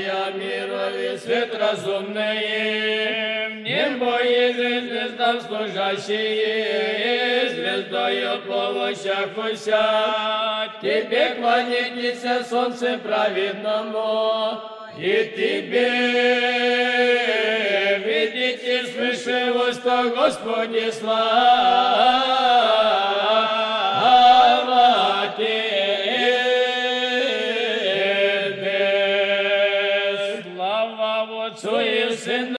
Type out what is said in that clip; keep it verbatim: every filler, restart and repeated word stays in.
Твоя мирови свет разумный, в небо еже звездам служащие, звездою получахуся, Тебе кланяйтесь, солнце праведному, и Тебе видите свыше воста, Господи, слава.